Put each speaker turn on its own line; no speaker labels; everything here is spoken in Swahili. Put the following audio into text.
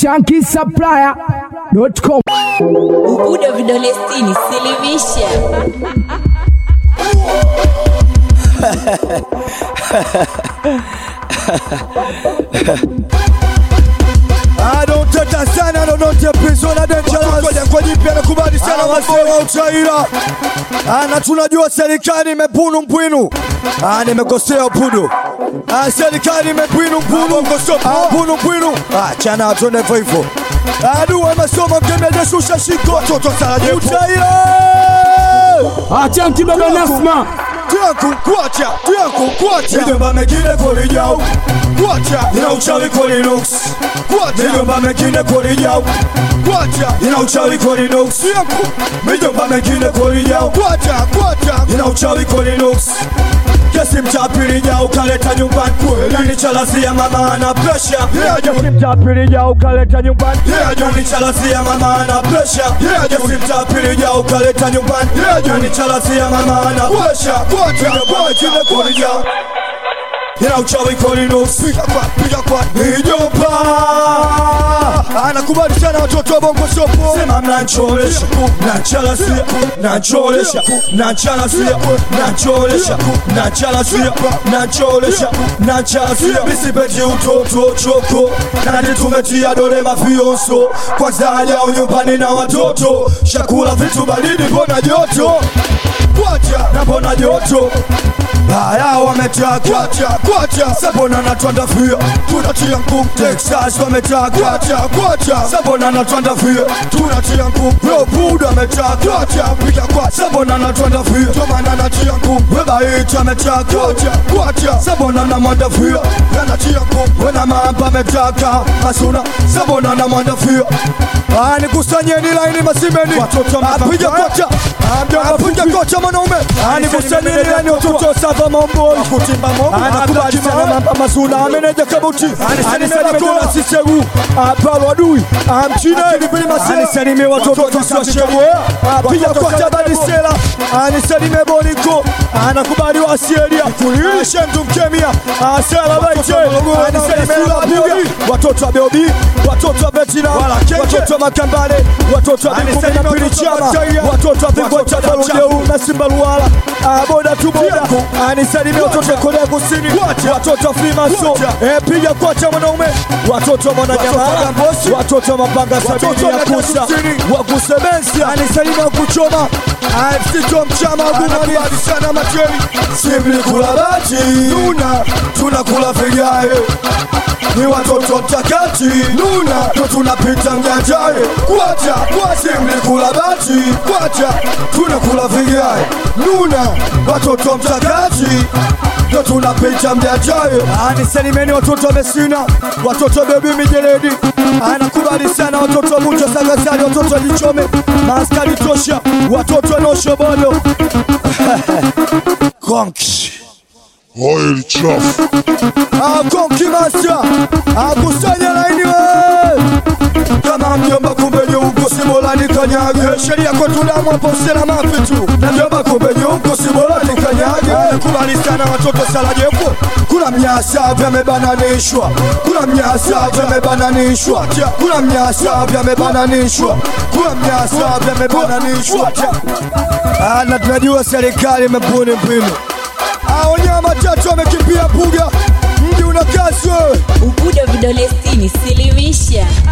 shankisupplier.com.
Ubudo vidole 60 silimisha.
I don't take that sign, I don't take prison, I don't dangerous. Kwa jipia na kubadi sana wasema utaira. Na tunajua serikali imepunu mpwinu. Nimekosea upudu. Serikali imepunu mpwinu. Mpunu mpwinu. Chana atone hivyo. Aduwe masoma mkemeje shusha shiko. Toto sala jepu. Utaira.
Chanki baba Nasma.
Tianku kuacha Nigomba mekine kori jau Kuacha Ina uchawi kori nux Kuacha Nigomba mekine kori jau Kuacha Ina uchawi kori nux Tianku Nigomba mekine kori jau Kuacha Ina uchawi kori nux Kesi mchapiri jau kaleta nyumbani Nani chalasia mama ana pressure Kesi mchapiri jau kaleta nyumbani Nani chalasia mama ana pressure Kesi mchapiri jau kaleta nyumbani Nani chalasia mama ana pressure Ina uchawi kori nux Piga kwa Nijomba Anakubali sana watoto wa bongo sopo Sema mnanchoresha Nachalasia Nacholasia Misi peji utoto choko Nani tumetia dole mafionso Kwa zaya unyumbani na watoto Shakula vitu baridi bona joto Kuacha na bona joto Haya wametaa Kuacha Sabona na tuandafia Tunatia mkuu Texas wametaa Kuacha Sabona na tuandafia Tunatia mkuu Yo Buda wametaa Piga kwa Sabona na tuandafia Tomana na tia mkuu Weba hiti wametaa Kuacha Sabona na mwandafia Yanatia mkuu Wena maamba metaka Masuna Sabona na mwandafia Nikusanye ni laini masimeni Apija kocha Apija kocha manaume Nikusanye ni laini watoto Sava mambo Kutimba mambo Anakubali sana mamba Masuna Ameneja kabuti Anisalime sisegu Palo adui Mchine Anisalime watoto Tusiwashewe Apija kocha Badisela Anisalime Boniko Anakubali wa Sielia Shendu Mkemia Asela Baite Anisalime Labugi Watoto wa Beobi Watoto wa Betina Watoto wa Makambale Watoto wa Bikume na Pilichama Watoto wa Vingota Balujeu na Simba Luala Boda tu boda Anisalime watoto wa Korea Kusini Watoto wa Freemaso Piga kocha mwanaume Watoto wa Mwananyamala Watoto wa Mapanga Sabini ya Kusa Wakusebensi Anisalime wakuchoma AFC Tom Chama Gumari Adisana Matieri Simli kula bati Nuna tunakula vigae Ni watoto mtakati Nuna ndo tunapita mjanjae Kuacha Simli kula bati Kuacha tunakula vigae Nuna watoto mtakati ndo tunapita mjanjae Anisalimeni watoto wa Mesina Watoto wa Bebi Mijeledi Anakubali sana watoto wa Mucho Sagasari Watoto wa Jichome Maskari Tosha Watoto wa Nosho Bodo Konki
Oil chafu
Konki Master Kusanya laini we Kama mjomba kumbe nyungu Sibola ni kanyage Sheria kwa tudamu hapo sila mafitu Na mjomba kumbe nyungu Sibola ni kanyage Kubali sana watoto sala jepo Kuna mnyasa vyamebananishwa Kuna mnyasa vyamebananishwa Kuna mnyasa vyamebananishwa Kuna mnyasa vyamebananishwa Na tunajua serikali imebuni mpinu Wanyama tatu wamekimbia Puga Mji una kazi wewe
Ubudo vidole 60 silimisha.